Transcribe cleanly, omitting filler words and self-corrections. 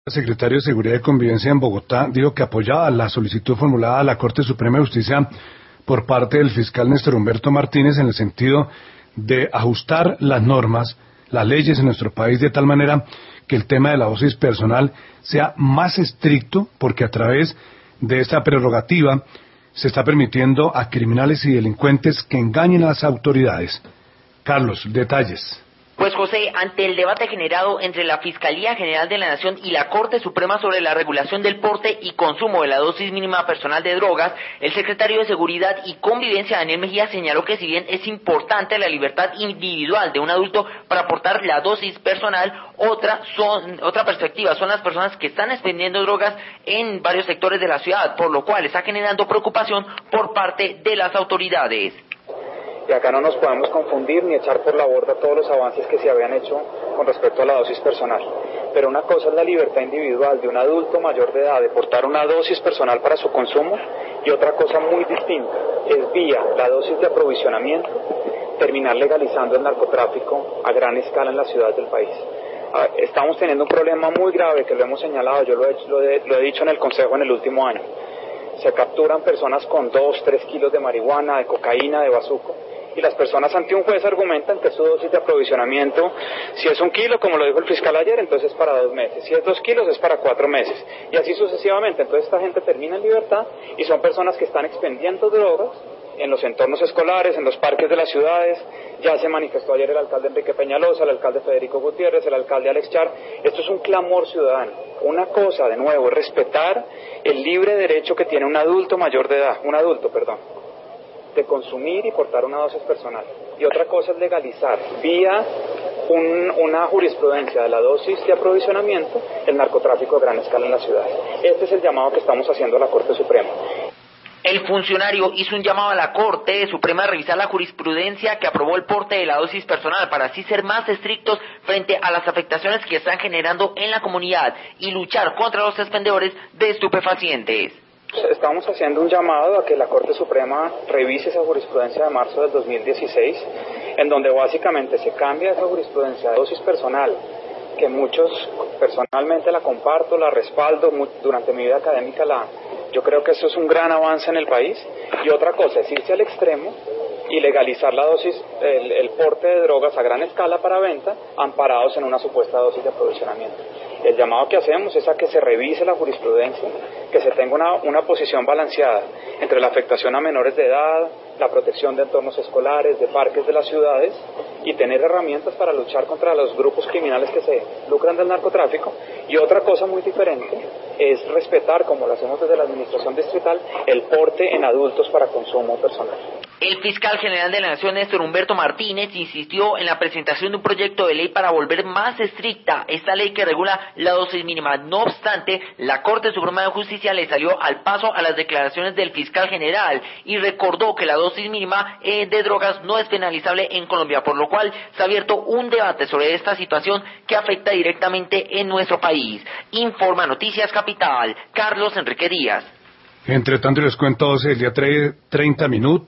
El secretario de Seguridad y Convivencia en Bogotá dijo que apoyaba la solicitud formulada a la Corte Suprema de Justicia por parte del fiscal Néstor Humberto Martínez en el sentido de ajustar las normas, las leyes en nuestro país de tal manera que el tema de la dosis personal sea más estricto, porque a través de esta prerrogativa se está permitiendo a criminales y delincuentes que engañen a las autoridades. Carlos, detalles. Pues José, ante el debate generado entre la Fiscalía General de la Nación y la Corte Suprema sobre la regulación del porte y consumo de la dosis mínima personal de drogas, el secretario de Seguridad y Convivencia, Daniel Mejía, señaló que si bien es importante la libertad individual de un adulto para aportar la dosis personal, otra perspectiva son las personas que están expendiendo drogas en varios sectores de la ciudad, por lo cual está generando preocupación por parte de las autoridades. Y acá no nos podemos confundir ni echar por la borda todos los avances que se habían hecho con respecto a la dosis personal. Pero una cosa es la libertad individual de un adulto mayor de edad de portar una dosis personal para su consumo, y otra cosa muy distinta es vía la dosis de aprovisionamiento terminar legalizando el narcotráfico a gran escala en las ciudades del país. Estamos teniendo un problema muy grave que lo hemos señalado, yo lo he dicho en el Consejo en el último año. Se capturan personas con 2, 3 kilos de marihuana, de cocaína, de bazuco, y las personas ante un juez argumentan que su dosis de aprovisionamiento, si es 1 kilo, como lo dijo el fiscal ayer, entonces es para 2 meses, si es 2 kilos es para 4 meses, y así sucesivamente. Entonces esta gente termina en libertad y son personas que están expendiendo drogas en los entornos escolares, en los parques de las ciudades. Ya se manifestó ayer el alcalde Enrique Peñalosa, el alcalde Federico Gutiérrez, el alcalde Alex Char. Esto es un clamor ciudadano. Una cosa, de nuevo, es respetar el libre derecho que tiene un adulto, de consumir y portar una dosis personal. Y otra cosa es legalizar, vía una jurisprudencia de la dosis de aprovisionamiento, el narcotráfico a gran escala en la ciudad. Este es el llamado que estamos haciendo a la Corte Suprema. El funcionario hizo un llamado a la Corte Suprema a revisar la jurisprudencia que aprobó el porte de la dosis personal para así ser más estrictos frente a las afectaciones que están generando en la comunidad y luchar contra los expendedores de estupefacientes. Estamos haciendo un llamado a que la Corte Suprema revise esa jurisprudencia de marzo del 2016, en donde básicamente se cambia esa jurisprudencia de dosis personal, que muchos personalmente la comparto, la respaldo, durante mi vida académica yo creo que eso es un gran avance en el país, y otra cosa es irse al extremo y legalizar la dosis, el porte de drogas a gran escala para venta, amparados en una supuesta dosis de aprovisionamiento. El llamado que hacemos es a que se revise la jurisprudencia, que se tenga una posición balanceada entre la afectación a menores de edad, la protección de entornos escolares, de parques de las ciudades, y tener herramientas para luchar contra los grupos criminales que se lucran del narcotráfico. Y otra cosa muy diferente es respetar, como lo hacemos desde la administración distrital, el porte en adultos para consumo personal. El fiscal general de la Nación, Néstor Humberto Martínez, insistió en la presentación de un proyecto de ley para volver más estricta esta ley que regula la dosis mínima. No obstante, la Corte Suprema de Justicia le salió al paso a las declaraciones del fiscal general y recordó que la dosis mínima de drogas no es penalizable en Colombia, por lo cual se ha abierto un debate sobre esta situación que afecta directamente en nuestro país. Informa Noticias Capital, Carlos Enrique Díaz. Entre tanto les cuento, el día 30 minutos.